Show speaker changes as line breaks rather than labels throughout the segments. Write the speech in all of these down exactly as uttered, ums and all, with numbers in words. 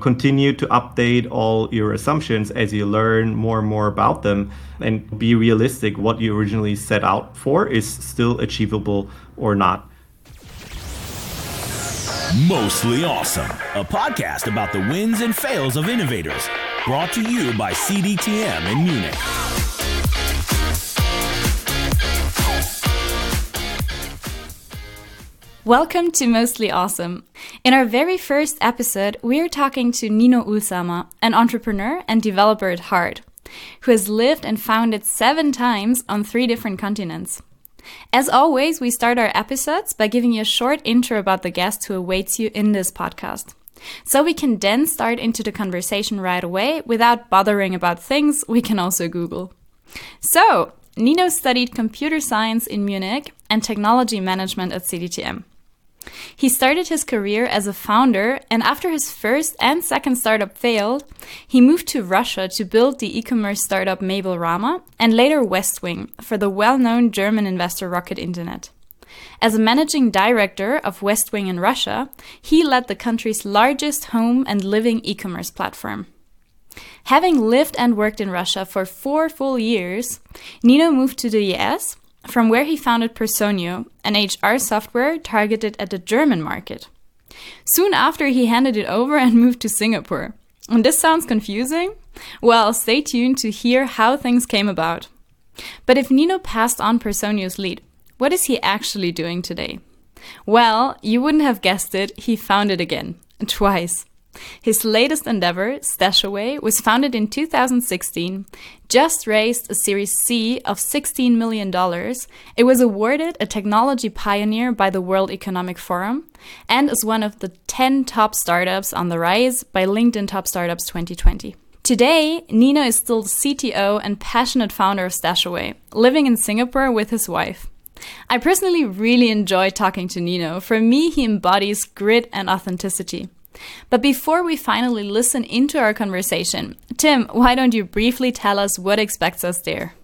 continue to update all your assumptions as you learn more and more about them, and be realistic. What you originally set out for is still achievable or not.
Mostly Awesome, a podcast about the wins and fails of innovators, brought to you by C D T M in Munich.
Welcome to Mostly Awesome. In our very first episode, we are talking to Nino Ulsamer, an entrepreneur and developer at heart, who has lived and founded seven times on three different continents. As always, we start our episodes by giving you a short intro about the guest who awaits you in this podcast. So we can then start into the conversation right away without bothering about things we can also Google. So, Nino studied computer science in Munich and technology management at C D T M. He started his career as a founder, and after his first and second startup failed, he moved to Russia to build the e-commerce startup Mabelrama and later Westwing for the well-known German investor Rocket Internet. As a managing director of Westwing in Russia, he led the country's largest home and living e-commerce platform. Having lived and worked in Russia for four full years, Nino moved to the U S, from where he founded Personio, an H R software targeted at the German market. Soon after, he handed it over and moved to Singapore. And this sounds confusing? Well, stay tuned to hear how things came about. But if Nino passed on Personio's lead, what is he actually doing today? Well, you wouldn't have guessed it, he founded again, twice. His latest endeavor, Stashaway, was founded in two thousand sixteen, just raised a Series C of sixteen million dollars. It was awarded a technology pioneer by the World Economic Forum, and is one of the ten top startups on the rise by LinkedIn Top Startups twenty twenty. Today, Nino is still the C T O and passionate founder of Stashaway, living in Singapore with his wife. I personally really enjoy talking to Nino. For me, he embodies grit and authenticity. But before we finally listen into our conversation, Tim, why don't you briefly tell us what expects us there?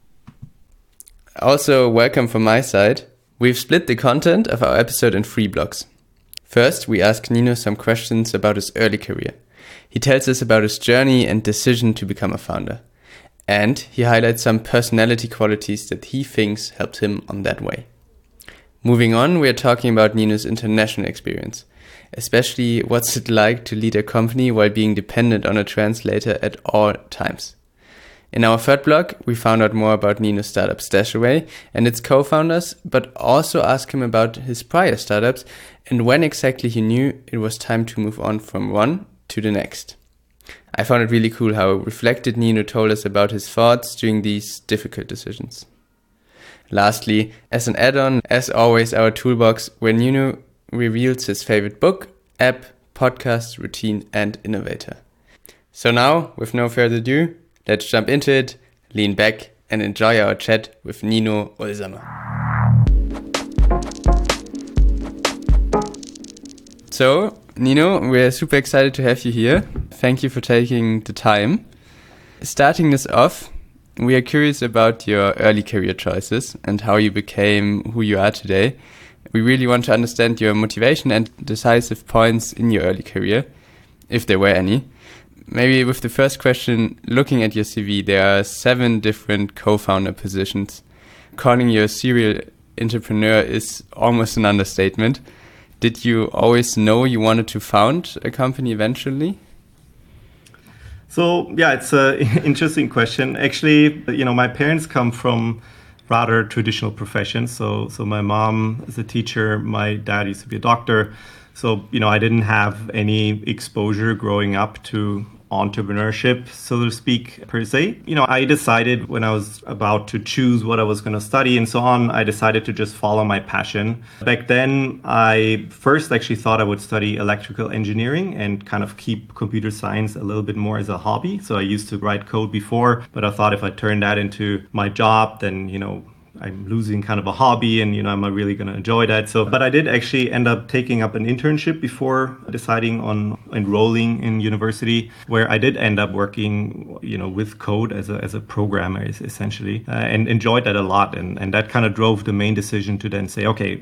Also, welcome from my side. We've split the content of our episode in three blocks. First, we ask Nino some questions about his early career. He tells us about his journey and decision to become a founder. And he highlights some personality qualities that he thinks helped him on that way. Moving on, we are talking about Nino's international experience. Especially, what's it like to lead a company while being dependent on a translator at all times? In our third block, we found out more about Nino's startup Stashaway and its co-founders, but also asked him about his prior startups and when exactly he knew it was time to move on from one to the next. I found it really cool how reflected Nino told us about his thoughts during these difficult decisions. Lastly, as an add-on, as always, our toolbox where Nino reveals his favorite book, app, podcast, routine, and innovator. So now, with no further ado, let's jump into it, lean back, and enjoy our chat with Nino Ulsamer. So, Nino, we're super excited to have you here. Thank you for taking the time. Starting this off, we are curious about your early career choices and how you became who you are today. We really want to understand your motivation and decisive points in your early career, if there were any. Maybe with the first question, looking at your C V, there are seven different co-founder positions. Calling you a serial entrepreneur is almost an understatement. Did you always know you wanted to found a company eventually?
So, yeah, it's an interesting question. Actually, you know, my parents come from rather traditional professions. So, so my mom is a teacher. My dad used to be a doctor. So, you know, I didn't have any exposure growing up to entrepreneurship, so to speak, per se. You know, I decided when I was about to choose what I was going to study and so on, I decided to just follow my passion. Back then, I first actually thought I would study electrical engineering and kind of keep computer science a little bit more as a hobby. So I used to write code before, but I thought if I turn that into my job, then, you know, I'm losing kind of a hobby and, you know, I'm not really going to enjoy that. So, but I did actually end up taking up an internship before deciding on enrolling in university, where I did end up working, you know, with code as a, as a programmer essentially, uh, and enjoyed that a lot. And, and that kind of drove the main decision to then say, okay,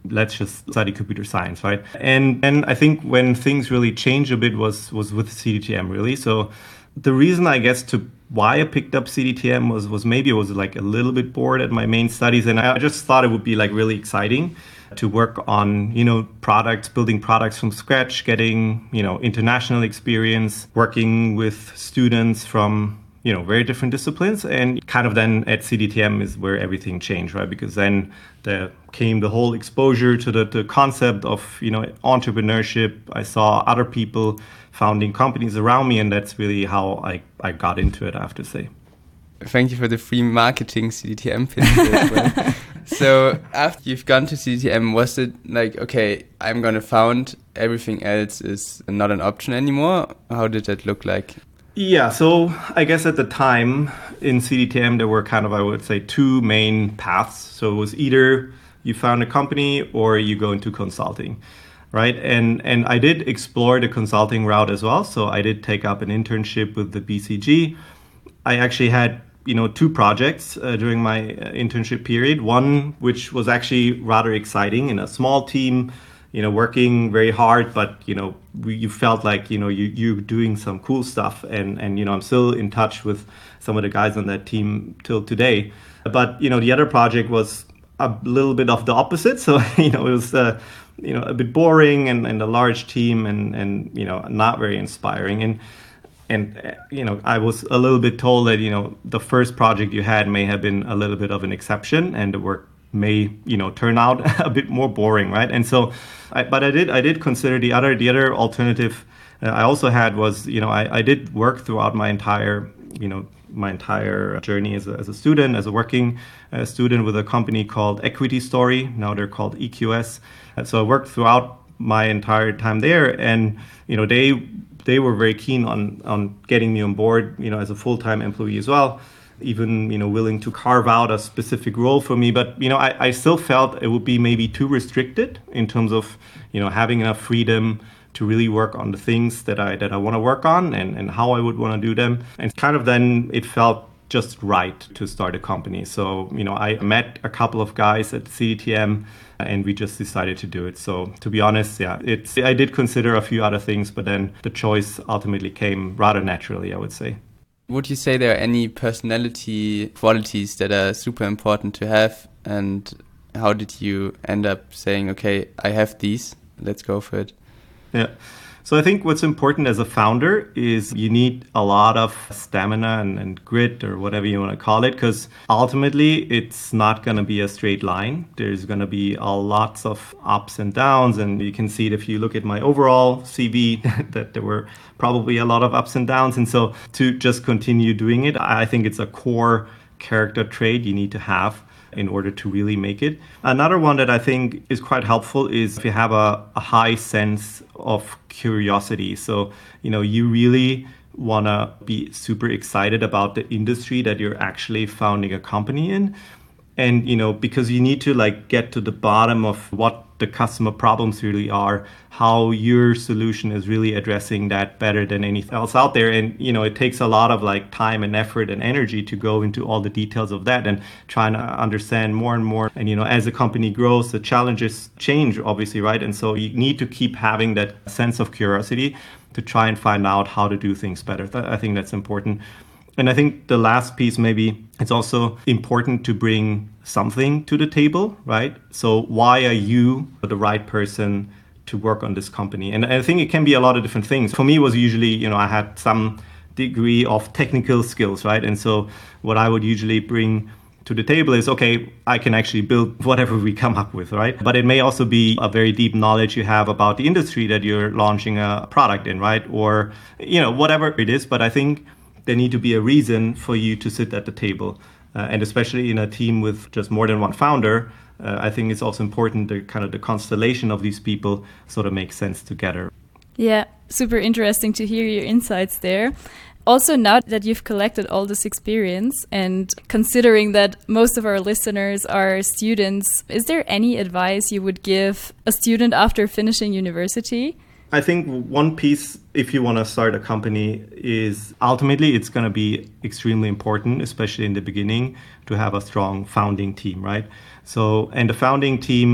let's just study computer science, right? And and I think when things really changed a bit was was with C D T M, really. So the reason, I guess, to why I picked up C D T M was was maybe I was like a little bit bored at my main studies, and I just thought it would be like really exciting to work on, you know, products, building products from scratch, getting, you know, international experience, working with students from, you know, very different disciplines. And kind of then at C D T M is where everything changed, right? Because then there came the whole exposure to the, the concept of, you know, entrepreneurship. I saw other people founding companies around me, and that's really how I, I got into it, I have to say.
Thank you for the free marketing C D T M pitch as well. So after you've gone to C D T M, was it like, okay, I'm going to found, everything else is not an option anymore? How did that look like?
Yeah, so I guess at the time in C D T M, there were kind of, I would say, two main paths. So it was either you found a company or you go into consulting, right? And and I did explore the consulting route as well. So I did take up an internship with the B C G. I actually had, you know, two projects uh, during my uh, internship period. One, which was actually rather exciting in a small team, you know, working very hard, but, you know, we, you felt like, you know, you, you're doing some cool stuff. And, and, you know, I'm still in touch with some of the guys on that team till today. But, you know, the other project was a little bit of the opposite. So, you know, it was, uh, you know, a bit boring and, and a large team and, and, you know, not very inspiring. And, and, uh, you know, I was a little bit told that, you know, the first project you had may have been a little bit of an exception and the work may, you know, turn out a bit more boring, right? And so, I, but I did, I did consider the other, the other alternative uh, I also had was, you know, I, I did work throughout my entire, you know, my entire journey as a, as a student, as a working uh, student with a company called Equity Story. Now they're called E Q S. And so I worked throughout my entire time there, and, you know, they, they were very keen on, on getting me on board, you know, as a full-time employee as well. Even, you know, willing to carve out a specific role for me. But, you know, I, I still felt it would be maybe too restricted in terms of, you know, having enough freedom to really work on the things that I that I want to work on and, and how I would want to do them. And kind of then it felt just right to start a company. So, you know, I met a couple of guys at C D T M and we just decided to do it. So to be honest, yeah, it's I did consider a few other things, but then the choice ultimately came rather naturally, I would say.
Would you say there are any personality qualities that are super important to have? And how did you end up saying, okay, I have these, let's go for it?
Yeah. So I think what's important as a founder is you need a lot of stamina and, and grit or whatever you want to call it, because ultimately it's not going to be a straight line. There's going to be a lots of ups and downs. And you can see it if you look at my overall C V that there were probably a lot of ups and downs. And so to just continue doing it, I think it's a core character trait you need to have in order to really make it. Another one that I think is quite helpful is if you have a, a high sense of curiosity. So, you know, you really want to be super excited about the industry that you're actually founding a company in. And, you know, because you need to like get to the bottom of what the customer problems really are, how your solution is really addressing that better than anything else out there. And, you know, it takes a lot of like time and effort and energy to go into all the details of that and trying to understand more and more. And, you know, as a company grows, the challenges change, obviously, right? And so you need to keep having that sense of curiosity to try and find out how to do things better. I think that's important. And I think the last piece, maybe it's also important to bring something to the table, right? So why are you the right person to work on this company? And I think it can be a lot of different things. For me, it was usually, you know, I had some degree of technical skills, right? And so what I would usually bring to the table is, okay, I can actually build whatever we come up with, right? But it may also be a very deep knowledge you have about the industry that you're launching a product in, right? Or, you know, whatever it is. But I think there need to be a reason for you to sit at the table. Uh, and especially in a team with just more than one founder, uh, I think it's also important that kind of the constellation of these people sort of makes sense together.
Yeah, super interesting to hear your insights there. Also, now that you've collected all this experience and considering that most of our listeners are students, is there any advice you would give a student after finishing university?
I think one piece, if you want to start a company, is ultimately it's going to be extremely important, especially in the beginning, to have a strong founding team, right? So, and the founding team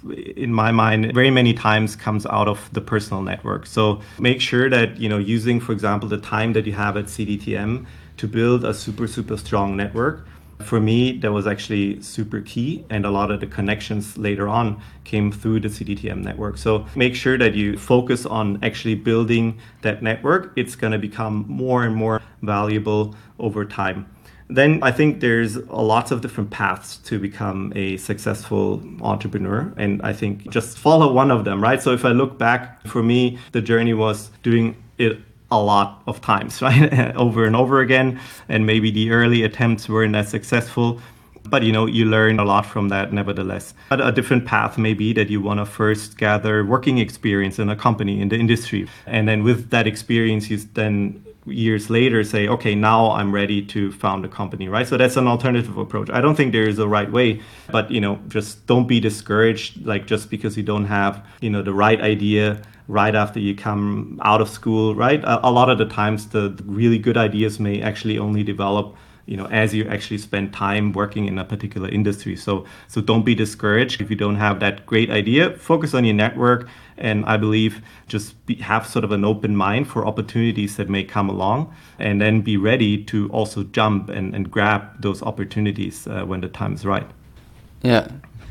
in my mind, very many times comes out of the personal network. So make sure that, you know, using, for example, the time that you have at C D T M to build a super, super strong network. For me, that was actually super key, and a lot of the connections later on came through the C D T M network. So make sure that you focus on actually building that network. It's going to become more and more valuable over time. Then I think there's a lots of different paths to become a successful entrepreneur. And I think just follow one of them, right? So if I look back, for me, the journey was doing it a lot of times, right? Over and over again. And maybe the early attempts weren't as successful. But, you know, you learn a lot from that nevertheless. But a different path may be that you want to first gather working experience in a company, in the industry. And then with that experience, you then years later say, okay, now I'm ready to found a company, right? So that's an alternative approach. I don't think there is a right way, but, you know, just don't be discouraged, like just because you don't have, you know, the right idea right after you come out of school, right? A, a lot of the times the, the really good ideas may actually only develop, you know, as you actually spend time working in a particular industry. So, so don't be discouraged if you don't have that great idea. Focus on your network. And I believe just be, have sort of an open mind for opportunities that may come along, and then be ready to also jump and, and grab those opportunities uh, when the time is right.
Yeah.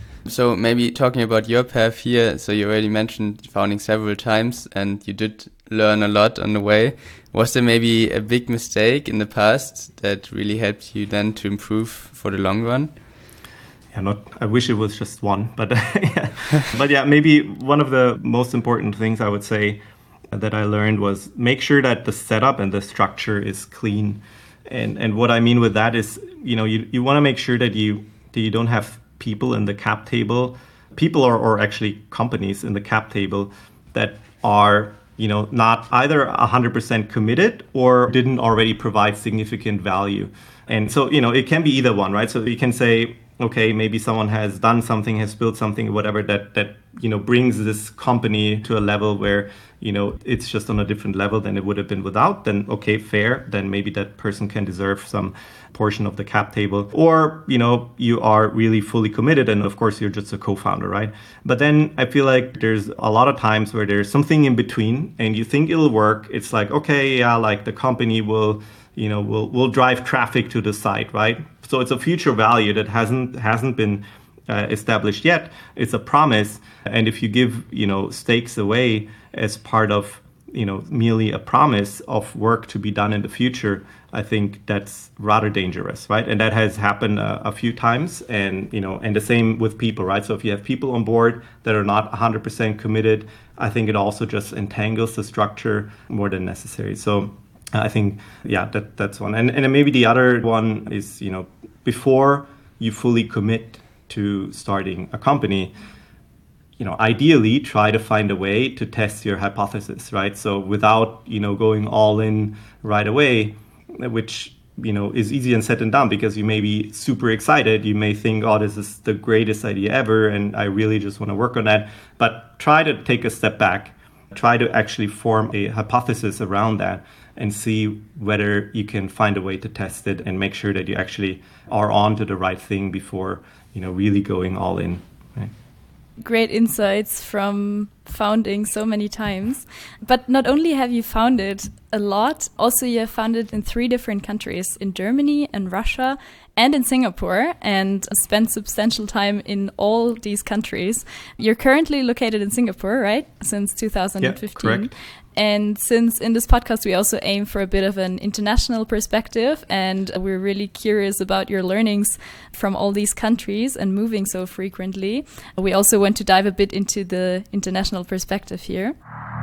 So maybe talking about your path here, so you already mentioned founding several times and you did learn a lot on the way. Was there maybe a big mistake in the past that really helped you then to improve for the long run?
Yeah, not. I wish it was just one, but yeah. But yeah, maybe one of the most important things I would say that I learned was make sure that the setup and the structure is clean. And and what I mean with that is, you know, you, you want to make sure that you that you don't have people in the cap table, people or, or actually companies in the cap table that are, you know, not either one hundred percent committed or didn't already provide significant value. And so, you know, it can be either one, right? So you can say, okay, maybe someone has done something, has built something, whatever, that, that, you know, brings this company to a level where, you know, it's just on a different level than it would have been without. Then, okay, fair. Then maybe that person can deserve some portion of the cap table. Or, you know, you are really fully committed and of course you're just a co-founder, right? But then I feel like there's a lot of times where there's something in between and you think it'll work. It's like, okay, yeah, like the company will, you know, will will drive traffic to the site, right? So it's a future value that hasn't hasn't been uh, established yet. It's a promise, and if you give, you know, stakes away as part of, you know, merely a promise of work to be done in the future, I think that's rather dangerous, right? And that has happened uh, a few times, and you know, and the same with people, right? So if you have people on board that are not one hundred percent committed, I think it also just entangles the structure more than necessary. So I think, yeah, that that's one. And and then maybe the other one is, you know, before you fully commit to starting a company, you know, ideally try to find a way to test your hypothesis, right? So without, you know, going all in right away, which, you know, is easier said than done because you may be super excited. You may think, oh, this is the greatest idea ever, and I really just want to work on that. But try to take a step back, try to actually form a hypothesis around that and see whether you can find a way to test it and make sure that you actually are on to the right thing before, you know, really going all in. Right?
Great insights from founding so many times. But not only have you founded a lot, also you have founded in three different countries, in Germany and Russia and in Singapore, and spent substantial time in all these countries. You're currently located in Singapore, right? Since two thousand fifteen.
Yeah, correct.
And since in this podcast, we also aim for a bit of an international perspective, and we're really curious about your learnings from all these countries and moving so frequently, we also want to dive a bit into the international perspective here.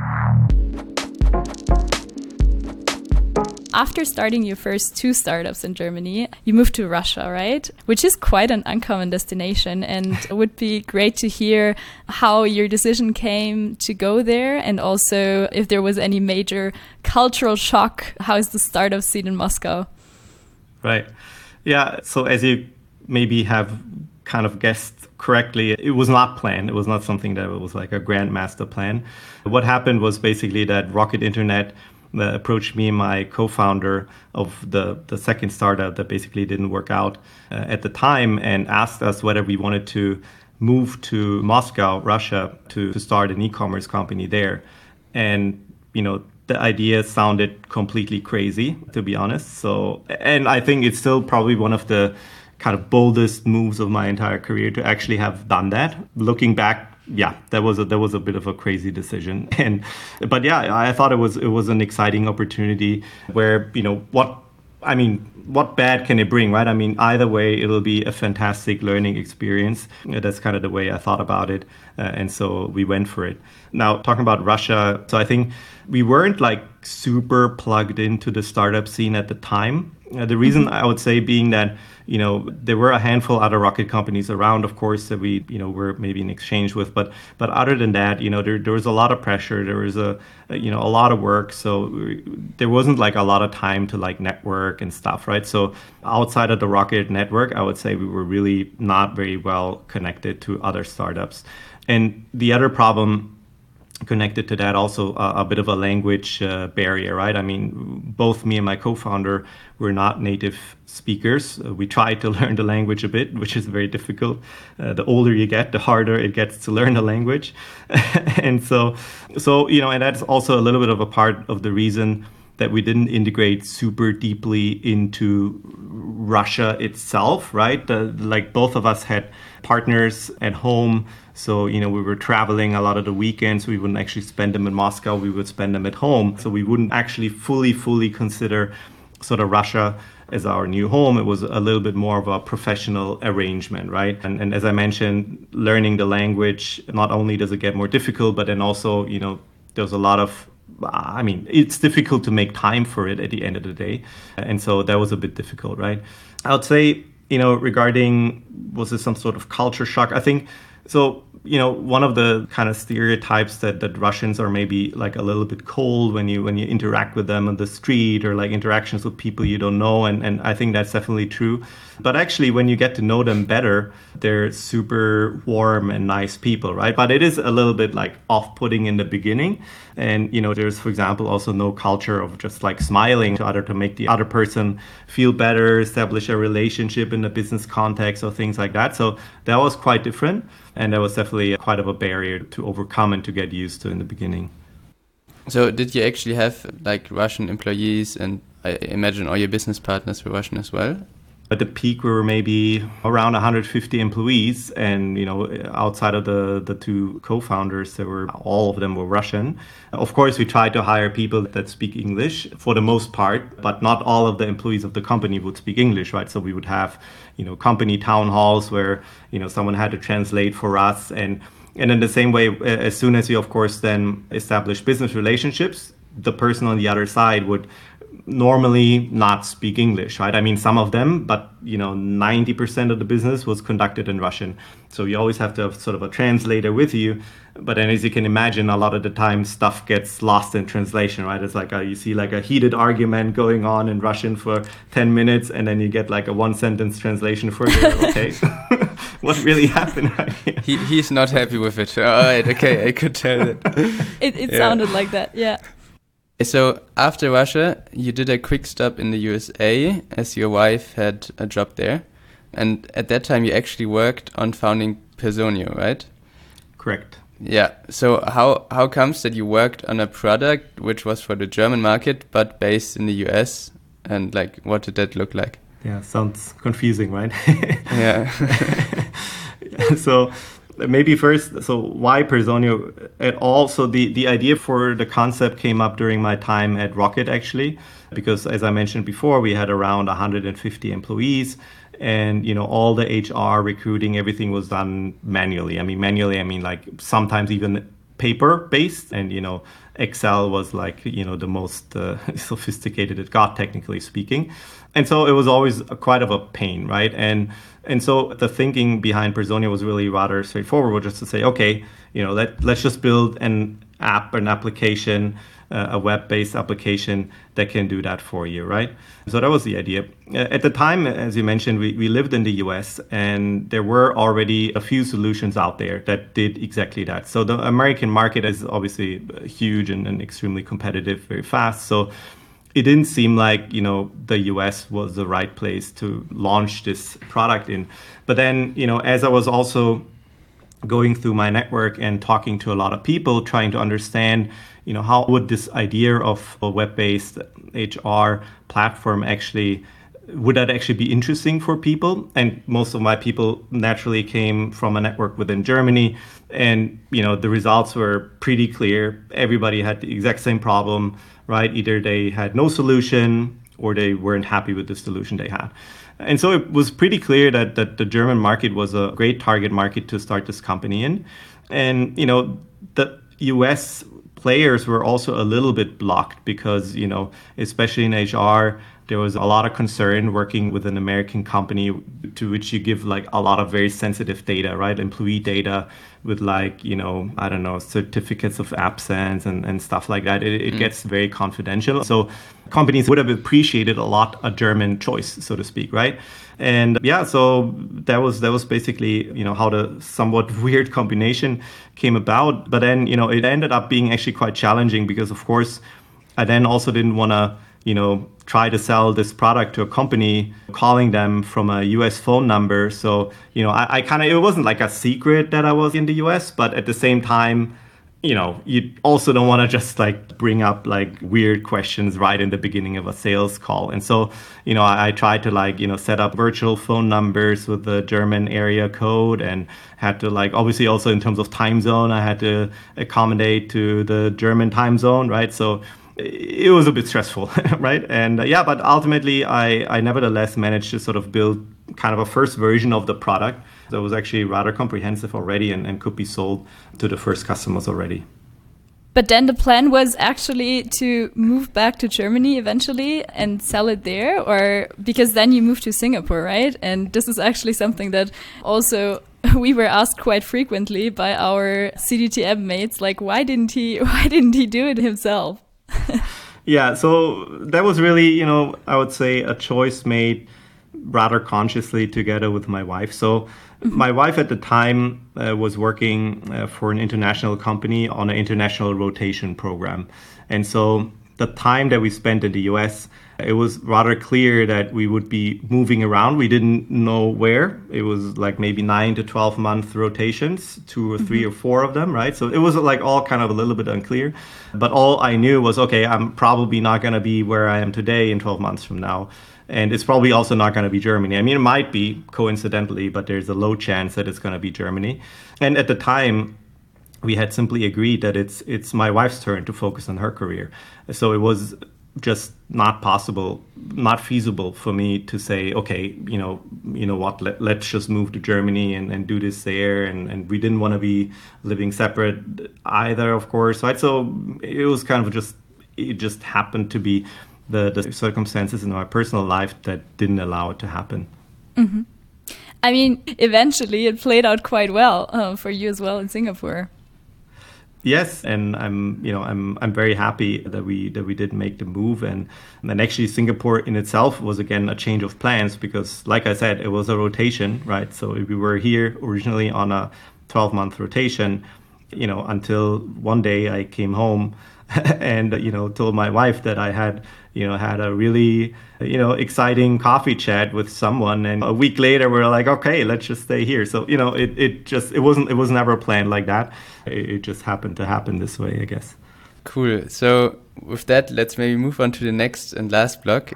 After starting your first two startups in Germany, you moved to Russia, right? Which is quite an uncommon destination, and it would be great to hear how your decision came to go there, and also if there was any major cultural shock. How is the startup scene in Moscow?
Right. Yeah. So as you maybe have kind of guessed correctly, it was not planned. It was not something that was like a grand master plan. What happened was basically that Rocket Internet Uh, approached me and my co-founder of the, the second startup that basically didn't work out uh, at the time, and asked us whether we wanted to moved to Moscow, Russia, to, to start an e-commerce company there. And, you know, the idea sounded completely crazy, to be honest. So, and I think it's still probably one of the kind of boldest moves of my entire career to actually have done that. Looking back, yeah, that was a, that was a bit of a crazy decision. And, but yeah, I thought it was, it was an exciting opportunity where, you know, what, I mean, what bad can it bring, right? I mean, either way, it'll be a fantastic learning experience. That's kind of the way I thought about it. Uh, and so we went for it. Now, talking about Russia, so I think we weren't like super plugged into the startup scene at the time. Uh, the reason I would say being that, you know, there were a handful of other rocket companies around, of course, that we, you know, were maybe in exchange with. But but other than that, you know, there, there was a lot of pressure. There was a, you know, a lot of work. So there wasn't like a lot of time to like network and stuff, right? So outside of the Rocket network, I would say we were really not very well connected to other startups. And the other problem connected to that also uh, a bit of a language uh, barrier, right? I mean, both me and my co-founder were not native speakers. Uh, we tried to learn the language a bit, which is very difficult. Uh, the older you get, the harder it gets to learn the language. and so, so, you know, and that's also a little bit of a part of the reason that we didn't integrate super deeply into Russia itself, right? Uh, like both of us had partners at home. So, you know, we were traveling a lot of the weekends. We wouldn't actually spend them in Moscow. We would spend them at home. So we wouldn't actually fully, fully consider sort of Russia as our new home. It was a little bit more of a professional arrangement, right? And, and as I mentioned, learning the language, not only does it get more difficult, but then also, you know, there's a lot of I mean, it's difficult to make time for it at the end of the day. And so that was a bit difficult, right? I would say, you know, regarding, was this some sort of culture shock? I think, so, you know, one of the kind of stereotypes that, that Russians are maybe like a little bit cold when you when you interact with them on the street or like interactions with people you don't know. And, and I think that's definitely true. But actually, when you get to know them better, they're super warm and nice people, right? But it is a little bit like off-putting in the beginning. And, you know, there's, for example, also no culture of just like smiling to other to make the other person feel better, establish a relationship in a business context or things like that. So that was quite different. And that was definitely quite of a barrier to overcome and to get used to in the beginning.
So did you actually have like Russian employees, and I imagine all your business partners were Russian as well?
At the peak, we were maybe around one hundred fifty employees, and you know, outside of the the two co-founders, there were all of them were Russian. Of course, we tried to hire people that speak English for the most part, but not all of the employees of the company would speak English, right? So we would have, you know, company town halls where, you know, someone had to translate for us, and and in the same way, as soon as you, of course, then establish business relationships, the person on the other side would normally not speak English, right? I mean, some of them, but, you know, ninety percent of the business was conducted in Russian. So you always have to have sort of a translator with you. But then, as you can imagine, a lot of the time stuff gets lost in translation, right? It's like a, you see like a heated argument going on in Russian for ten minutes, and then you get like a one sentence translation for it. Okay, what really happened right here?
He, he's not happy with it. All right, okay, I could tell it.
It, it
Yeah.
sounded like that, yeah.
So after Russia, you did a quick stop in the U S A as your wife had a job there. And at that time, you actually worked on founding Personio, right?
Correct.
Yeah. So how, how comes that you worked on a product which was for the German market, but based in the U S? And like, what did that look like?
Yeah, sounds confusing, right?
Yeah.
So maybe first, so why Personio at all? So the, the idea for the concept came up during my time at Rocket, actually, because as I mentioned before, we had around one hundred fifty employees, and, you know, all the H R, recruiting, everything was done manually. I mean, manually, I mean, like sometimes even paper based, and, you know, Excel was like, you know, the most uh, sophisticated it got, technically speaking. And so it was always a, quite of a pain, right? And and so the thinking behind Personio was really rather straightforward, was just to say, okay, you know, let, let's just build an app, an application, uh, a web-based application that can do that for you, right? So that was the idea. At the time, as you mentioned, we, we lived in the U S, and there were already a few solutions out there that did exactly that. So the American market is obviously huge and, and extremely competitive, very fast. So it didn't seem like, you know, the U S was the right place to launch this product in. But then, you know, as I was also going through my network and talking to a lot of people, trying to understand, you know, how would this idea of a web-based H R platform actually, would that actually be interesting for people? And most of my people naturally came from a network within Germany. And, you know, the results were pretty clear. Everybody had the exact same problem, right? Either they had no solution or they weren't happy with the solution they had. And so it was pretty clear that, that the German market was a great target market to start this company in. And, you know, the U S players were also a little bit blocked because, you know, especially in H R, there was a lot of concern working with an American company to which you give like a lot of very sensitive data, right? Employee data with like, you know, I don't know, certificates of absence and, and stuff like that. It, it mm. gets very confidential. So companies would have appreciated a lot a German choice, so to speak, right? And yeah, so that was that was basically, you know, how the somewhat weird combination came about. But then, you know, it ended up being actually quite challenging because, of course, I then also didn't want to, you know, try to sell this product to a company, calling them from a U S phone number. So, you know, I, I kind of, it wasn't like a secret that I was in the U S, but at the same time, you know, you also don't want to just like bring up like weird questions right in the beginning of a sales call. And so, you know, I, I tried to like, you know, set up virtual phone numbers with the German area code and had to like, obviously also in terms of time zone, I had to accommodate to the German time zone, right? So it was a bit stressful, right? And uh, yeah, but ultimately, I, I nevertheless managed to sort of build kind of a first version of the product that was actually rather comprehensive already and, and could be sold to the first customers already.
But then the plan was actually to move back to Germany eventually and sell it there, or because then you moved to Singapore, right? And this is actually something that also we were asked quite frequently by our C D T M mates, like, why didn't he, why didn't he do it himself?
Yeah, so that was really, you know, I would say a choice made rather consciously together with my wife. So mm-hmm. my wife at the time uh, was working uh, for an international company on an international rotation program. And so the time that we spent in the U S, it was rather clear that we would be moving around. We didn't know where. It was like maybe nine to twelve month rotations, two or three mm-hmm. or four of them, right? So it was like all kind of a little bit unclear. But all I knew was, okay, I'm probably not going to be where I am today in twelve months from now. And it's probably also not going to be Germany. I mean, it might be coincidentally, but there's a low chance that it's going to be Germany. And at the time, we had simply agreed that it's it's my wife's turn to focus on her career. So it was just not possible, not feasible for me to say, okay, you know, you know what, let, let's just move to Germany and, and do this there. And, and we didn't want to be living separate either, of course, right? So it was kind of just, it just happened to be the, the circumstances in my personal life that didn't allow it to happen.
Mm-hmm. I mean, eventually it played out quite well uh, for you as well in Singapore.
Yes, and I'm, you know, I'm, I'm very happy that we that we did make the move, and and then actually Singapore in itself was again a change of plans because, like I said, it was a rotation, right? So we were here originally on a twelve month rotation, you know, until one day I came home and you know told my wife that I had you know had a really you know exciting coffee chat with someone, and a week later we're like, okay, let's just stay here. So you know it it just it wasn't it was never planned like that. It, it just happened to happen this way, I guess.
Cool. So with that, let's maybe move on to the next and last block.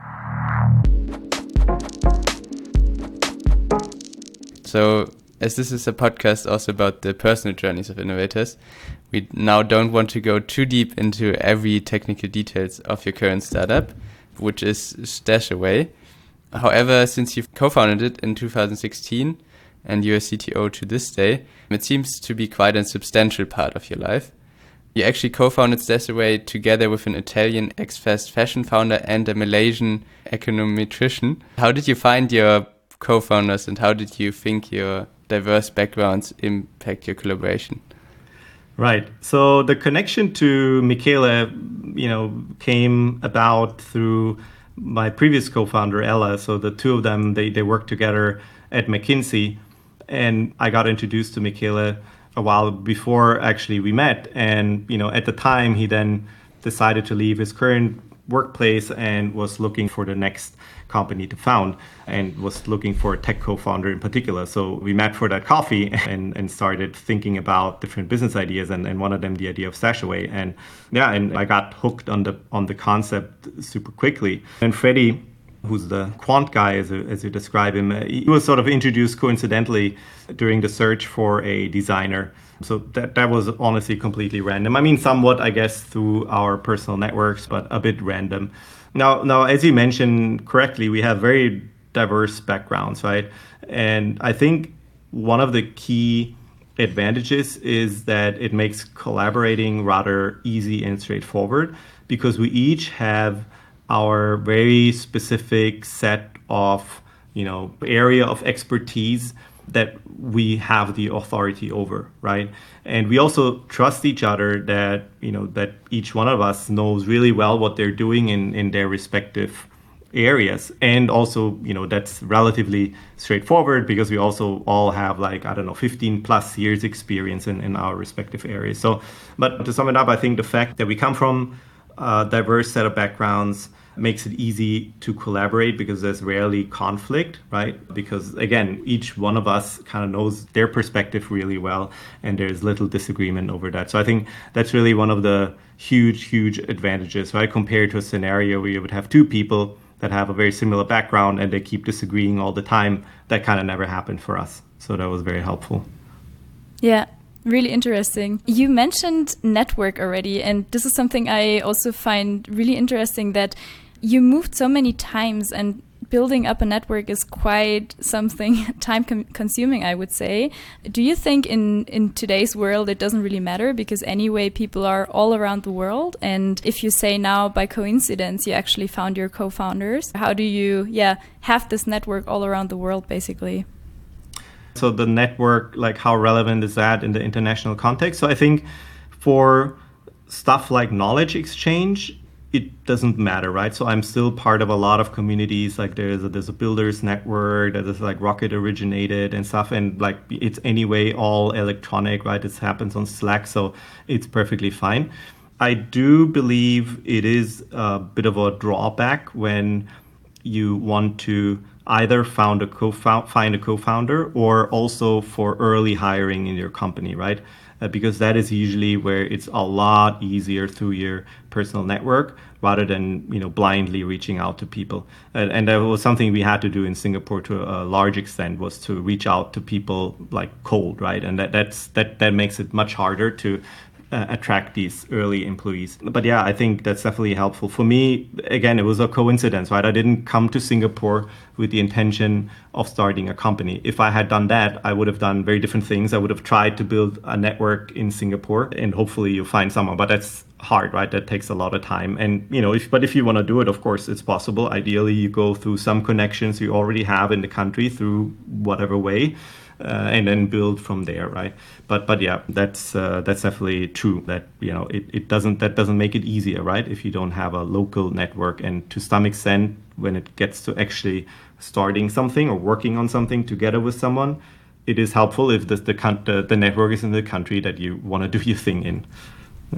So as this is a podcast also about the personal journeys of innovators, we now don't want to go too deep into every technical details of your current startup, which is Stashaway. However, since you've co-founded it in two thousand sixteen and you're a C T O to this day, it seems to be quite a substantial part of your life. You actually co-founded Stashaway together with an Italian ex-fast fashion founder and a Malaysian econometrician. How did you find your co-founders and how did you think your diverse backgrounds impact your collaboration?
Right. So the connection to Michele, you know, came about through my previous co-founder, Ella. So the two of them, they, they worked together at McKinsey. And I got introduced to Michele a while before actually we met. And, you know, at the time, he then decided to leave his current workplace and was looking for the next company to found and was looking for a tech co-founder in particular. So we met for that coffee and, and started thinking about different business ideas, and, and one of them the idea of Stashaway. And yeah, and I got hooked on the on the concept super quickly. And Freddie, who's the quant guy, as, as you describe him, he was sort of introduced coincidentally during the search for a designer. So that, that was honestly completely random. I mean, somewhat, I guess, through our personal networks, but a bit random. Now, now, as you mentioned correctly, we have very diverse backgrounds, right? And I think one of the key advantages is that it makes collaborating rather easy and straightforward, because we each have our very specific set of, you know, area of expertise that we have the authority over, right? And we also trust each other that, you know, that each one of us knows really well what they're doing in, in their respective areas. And also, you know, that's relatively straightforward because we also all have like, I don't know, fifteen plus years experience in, in our respective areas. So, but to sum it up, I think the fact that we come from a diverse set of backgrounds makes it easy to collaborate because there's rarely conflict, right? Because again, each one of us kind of knows their perspective really well, and there's little disagreement over that. So I think that's really one of the huge, huge advantages, right? Compared to a scenario where you would have two people that have a very similar background and they keep disagreeing all the time. That kind of never happened for us. So that was very helpful.
Yeah. Really interesting. You mentioned network already, and this is something I also find really interesting, that you moved so many times, and building up a network is quite something time com- consuming, I would say. Do you think in, in today's world it doesn't really matter, because anyway people are all around the world, and if you say now by coincidence you actually found your co-founders, how do you yeah have this network all around the world basically?
So the network, like how relevant is that in the international context? So I think for stuff like knowledge exchange, it doesn't matter, right? So I'm still part of a lot of communities. Like there's a, there's a builders network that is like Rocket originated and stuff. And like it's anyway all electronic, right? It happens on Slack, so it's perfectly fine. I do believe it is a bit of a drawback when you want to either found a co find a co-founder or also for early hiring in your company, right? Uh, because that is usually where it's a lot easier through your personal network rather than, you know, blindly reaching out to people. And, and that was something we had to do in Singapore to a large extent, was to reach out to people like cold, right? And that that's that that makes it much harder to Uh, attract these early employees. But yeah, I think that's definitely helpful. For me, again, it was a coincidence, right? I didn't come to Singapore with the intention of starting a company. If I had done that, I would have done very different things. I would have tried to build a network in Singapore, and hopefully you'll find someone. But that's hard, right? That takes a lot of time. And, you know, if but if you want to do it, of course, it's possible. Ideally, you go through some connections you already have in the country through whatever way. Uh, and then build from there, right? But but yeah, that's uh, that's definitely true. That, you know, it, it doesn't that doesn't make it easier, right? If you don't have a local network, and to some extent, when it gets to actually starting something or working on something together with someone, it is helpful if the the the, the network is in the country that you want to do your thing in. Yeah.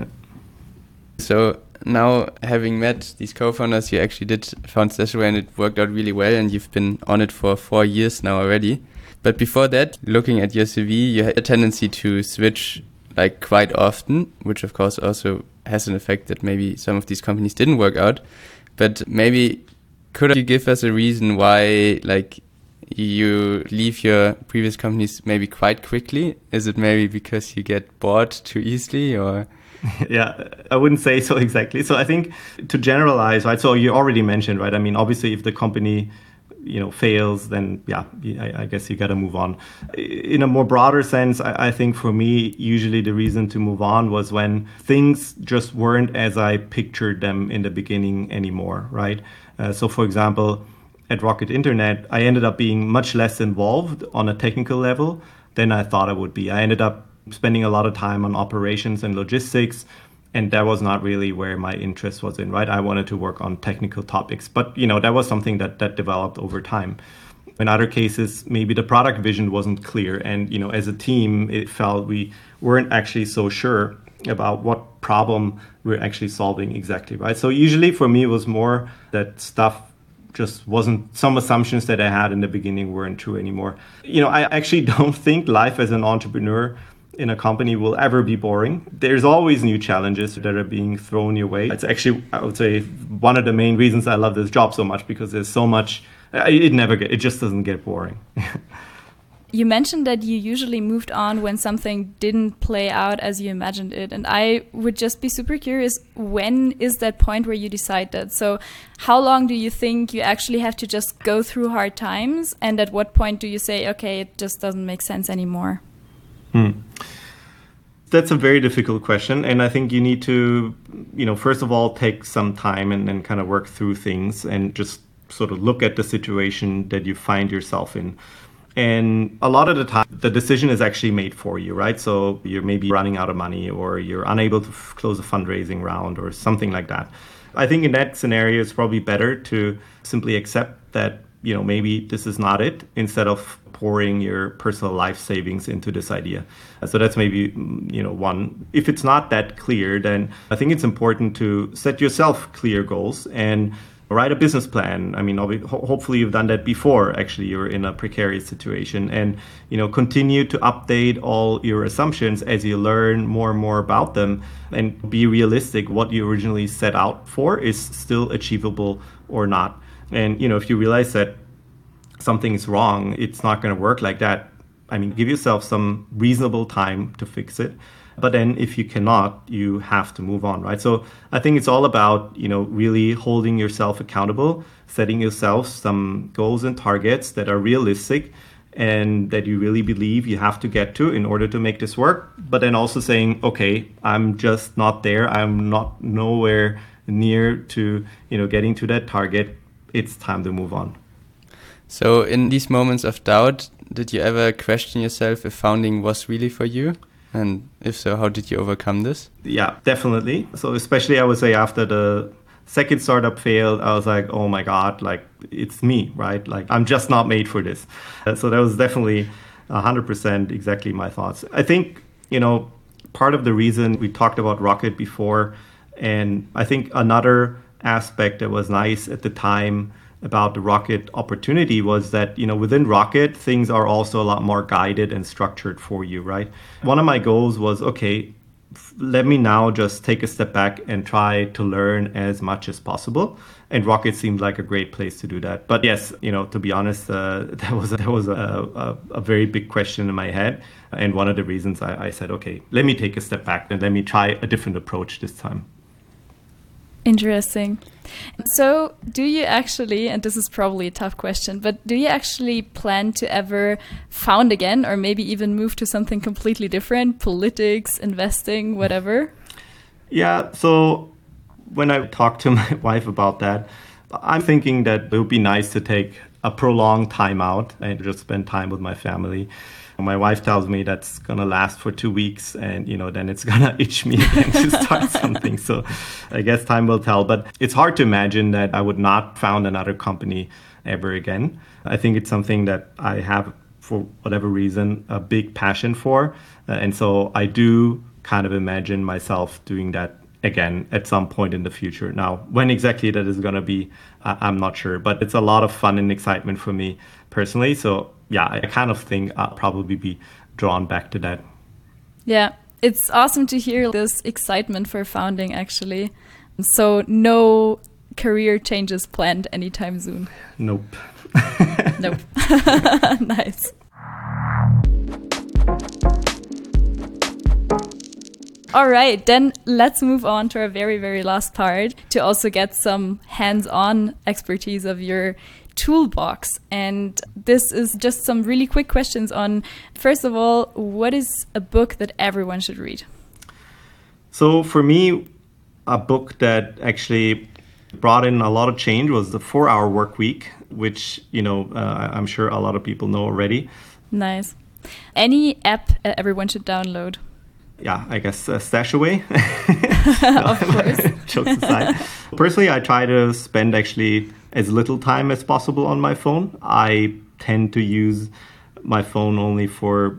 So now, having met these co-founders, you actually did found Stashaway, and it worked out really well, and you've been on it for four years now already. But before that, looking at your C V, you had a tendency to switch like quite often, which of course also has an effect that maybe some of these companies didn't work out. But maybe could you give us a reason why like you leave your previous companies maybe quite quickly? Is it maybe because you get bored too easily, or?
Yeah, I wouldn't say so exactly. So I think to generalize, right? So you already mentioned, right? I mean, obviously if the company, you know, fails, then yeah, I, I guess you got to move on. In a more broader sense, I, I think for me, usually the reason to move on was when things just weren't as I pictured them in the beginning anymore, right? Uh, so for example, at Rocket Internet, I ended up being much less involved on a technical level than I thought I would be. I ended up spending a lot of time on operations and logistics, and that was not really where my interest was in, right? I wanted to work on technical topics, but, you know, that was something that, that developed over time. In other cases, maybe the product vision wasn't clear. And, you know, as a team, it felt we weren't actually so sure about what problem we're actually solving exactly, right? So usually for me, it was more that stuff just wasn't, some assumptions that I had in the beginning weren't true anymore. You know, I actually don't think life as an entrepreneur in a company will ever be boring. There's always new challenges that are being thrown your way. It's actually, I would say, one of the main reasons I love this job so much, because there's so much, it never get, it just doesn't get boring.
You mentioned that you usually moved on when something didn't play out as you imagined it. And I would just be super curious, when is that point where you decide that? So how long do you think you actually have to just go through hard times? And at what point do you say, okay, it just doesn't make sense anymore?
Hmm. That's a very difficult question. And I think you need to, you know, first of all, take some time and then kind of work through things and just sort of look at the situation that you find yourself in. And a lot of the time, the decision is actually made for you, right? So you're maybe running out of money, or you're unable to f- close a fundraising round or something like that. I think in that scenario, it's probably better to simply accept that, you know, maybe this is not it, instead of pouring your personal life savings into this idea. So that's maybe, you know, one. If it's not that clear, then I think it's important to set yourself clear goals and write a business plan. I mean, hopefully you've done that before. Actually, you're in a precarious situation, and, you know, continue to update all your assumptions as you learn more and more about them, and be realistic. What you originally set out for is still achievable or not. And, you know, if you realize that something is wrong, it's not going to work like that. I mean, give yourself some reasonable time to fix it. But then if you cannot, you have to move on, right? So I think it's all about, you know, really holding yourself accountable, setting yourself some goals and targets that are realistic and that you really believe you have to get to in order to make this work. But then also saying, okay, I'm just not there. I'm not nowhere near to, you know, getting to that target. It's time to move on.
So in these moments of doubt, did you ever question yourself if founding was really for you? And if so, how did you overcome this?
Yeah, definitely. So especially, I would say, after the second startup failed, I was like, oh my God, like, it's me, right? Like, I'm just not made for this. Uh, so that was definitely one hundred percent exactly my thoughts. I think, you know, part of the reason we talked about Rocket before, and I think another aspect that was nice at the time about the Rocket opportunity was that, you know, within Rocket, things are also a lot more guided and structured for you, right? One of my goals was, okay, f- let me now just take a step back and try to learn as much as possible. And Rocket seemed like a great place to do that. But yes, you know, to be honest, uh, that was, that was a, a, a very big question in my head. And one of the reasons I, I said, okay, let me take a step back and let me try a different approach this time.
Interesting. So do you actually, and this is probably a tough question, but do you actually plan to ever found again, or maybe even move to something completely different, politics, investing, whatever?
Yeah, so when I talked to my wife about that, I'm thinking that it would be nice to take a prolonged time out and just spend time with my family. My wife tells me that's going to last for two weeks and, you know, then it's going to itch me again to start something. So I guess time will tell. But it's hard to imagine that I would not found another company ever again. I think it's something that I have, for whatever reason, a big passion for. Uh, and so I do kind of imagine myself doing that again at some point in the future. Now, when exactly that is going to be, uh, I'm not sure. But it's a lot of fun and excitement for me personally. So yeah, I kind of think I'll probably be drawn back to that.
Yeah, it's awesome to hear this excitement for founding, actually. So no career changes planned anytime soon?
Nope.
Nope. Nice. All right, then let's move on to our very, very last part to also get some hands-on expertise of your toolbox. And this is just some really quick questions on, first of all, what is a book that everyone should read?
So for me, a book that actually brought in a lot of change was The four hour Work Week, which, you know, uh, I'm sure a lot of people know already.
Nice. Any app uh, everyone should download?
Yeah, I guess uh, Stashaway.
Of course.
Jokes aside. Personally, I try to spend actually as little time as possible on my phone. I tend to use my phone only for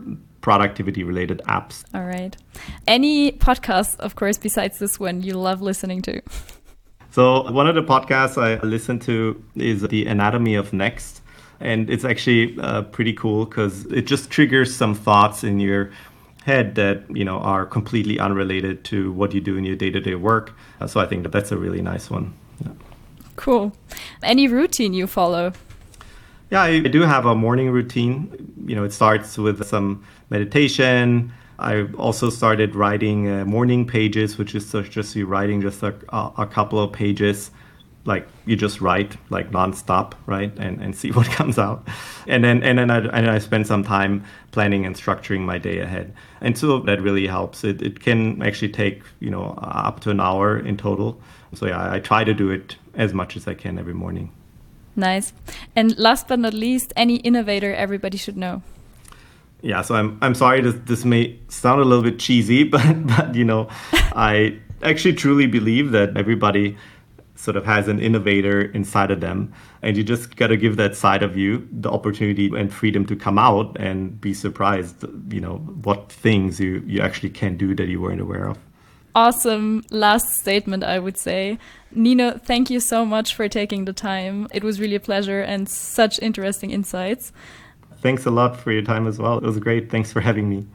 productivity-related apps.
All right. Any podcasts, of course, besides this one you love listening to?
So one of the podcasts I listen to is The Anatomy of Next. And it's actually uh, pretty cool because it just triggers some thoughts in your head that, you know, are completely unrelated to what you do in your day-to-day work. Uh, so I think that that's a really nice one. Yeah.
Cool. Any routine you follow?
Yeah, I do have a morning routine. You know, it starts with some meditation. I also started writing uh, morning pages, which is just you writing just a, a couple of pages. Like you just write like nonstop, right, and and see what comes out, and then and then I and I spend some time planning and structuring my day ahead, and so that really helps. It it can actually take you know up to an hour in total. So yeah, I try to do it as much as I can every morning.
Nice. And last but not least, any innovator everybody should know.
Yeah, so I'm I'm sorry this this may sound a little bit cheesy, but but you know, I actually truly believe that everybody sort of has an innovator inside of them, and you just got to give that side of you the opportunity and freedom to come out and be surprised, you know, what things you, you actually can do that you weren't aware of.
Awesome last statement, I would say. Nino, thank you so much for taking the time. It was really a pleasure and such interesting insights.
Thanks a lot for your time as well. It was great. Thanks for having me.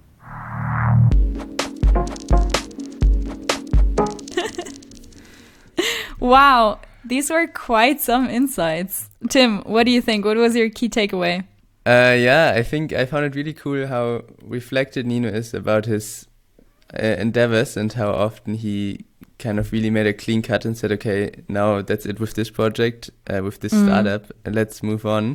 Wow, these were quite some insights. Tim, what do you think? What was your key takeaway?
Uh, yeah, I think I found it really cool how reflected Nino is about his uh, endeavors and how often he kind of really made a clean cut and said, okay, now that's it with this project, uh, with this mm. startup, and let's move on.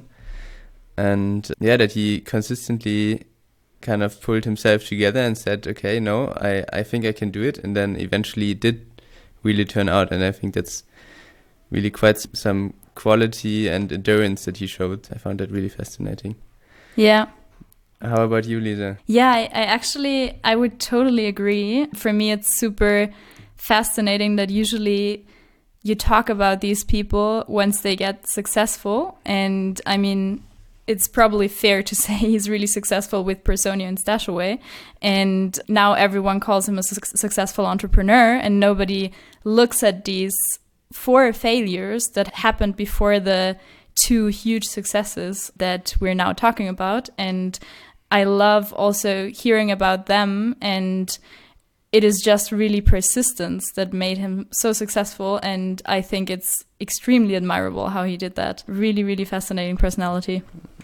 And yeah, that he consistently kind of pulled himself together and said, okay, no, I, I think I can do it. And then eventually did really turn out, and I think that's really quite some quality and endurance that he showed. I found that really fascinating.
Yeah.
How about you, Lisa?
Yeah, I, I actually, I would totally agree. For me, it's super fascinating that usually you talk about these people once they get successful. And I mean, it's probably fair to say he's really successful with Personio and Stashaway. And now everyone calls him a su- successful entrepreneur, and nobody looks at these four failures that happened before the two huge successes that we're now talking about. And I love also hearing about them, and it is just really persistence that made him so successful. And I think it's extremely admirable how he did that. Really, really fascinating personality.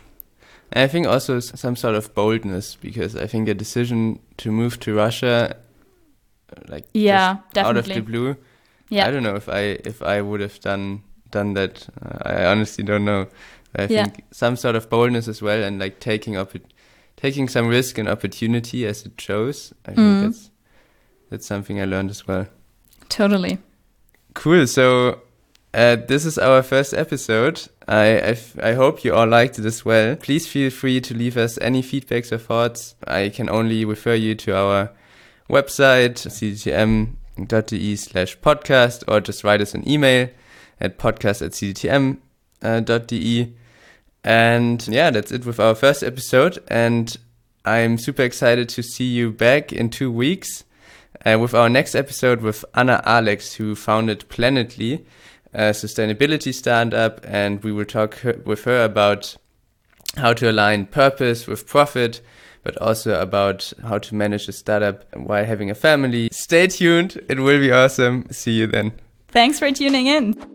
I think also some sort of boldness, because I think a decision to move to Russia, like
yeah,
just
definitely.
out of the blue, yeah. I don't know if I if I would have done done that. Uh, I honestly don't know. I
yeah.
think some sort of boldness as well, and like taking up taking some risk and opportunity as it shows. I think mm. that's that's something I learned as well.
Totally.
Cool. So uh, this is our first episode. I, I, f- I hope you all liked it as well. Please feel free to leave us any feedbacks or thoughts. I can only refer you to our website, c d t m dot d e slash podcast, or just write us an email at podcast at c d t m dot d e. And yeah, that's it with our first episode. And I'm super excited to see you back in two weeks uh, with our next episode with Anna Alex, who founded Planetly, a sustainability startup, and we will talk her, with her about how to align purpose with profit, but also about how to manage a startup while having a family. Stay tuned. It will be awesome. See you then.
Thanks for tuning in.